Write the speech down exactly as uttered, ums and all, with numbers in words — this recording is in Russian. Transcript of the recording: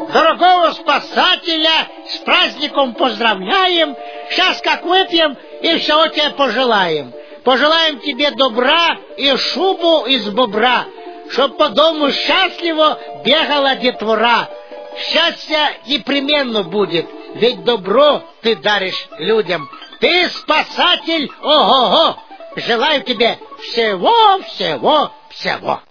дорогого спасателя с праздником поздравляем. Сейчас как выпьем и всего тебе пожелаем. Пожелаем тебе добра и шубу из бобра, чтоб по дому счастливо бегала детвора. Счастье непременно будет, ведь добро ты даришь людям. Ты спасатель, ого-го! Желаю тебе всего, всего, всего.